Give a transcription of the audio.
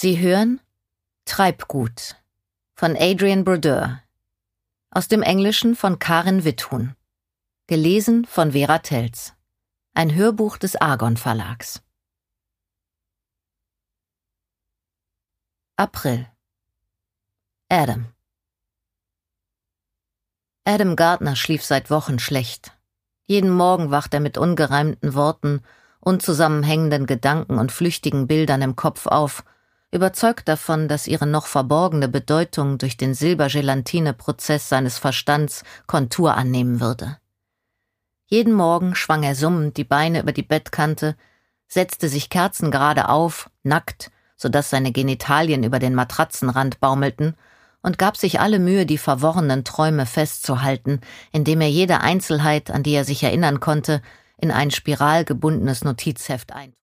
Sie hören Treibgut von Adrian Brodeur, aus dem Englischen von Karin Witthuhn, gelesen von Vera Telz, ein Hörbuch des Argon Verlags. April. Adam Gardner schlief seit Wochen schlecht. Jeden Morgen wacht er mit ungereimten Worten, unzusammenhängenden Gedanken und flüchtigen Bildern im Kopf auf, überzeugt davon, dass ihre noch verborgene Bedeutung durch den Silbergelatine-Prozess seines Verstands Kontur annehmen würde. Jeden Morgen schwang er summend die Beine über die Bettkante, setzte sich kerzengerade auf, nackt, sodass seine Genitalien über den Matratzenrand baumelten, und gab sich alle Mühe, die verworrenen Träume festzuhalten, indem er jede Einzelheit, an die er sich erinnern konnte, in ein spiralgebundenes Notizheft eintrug.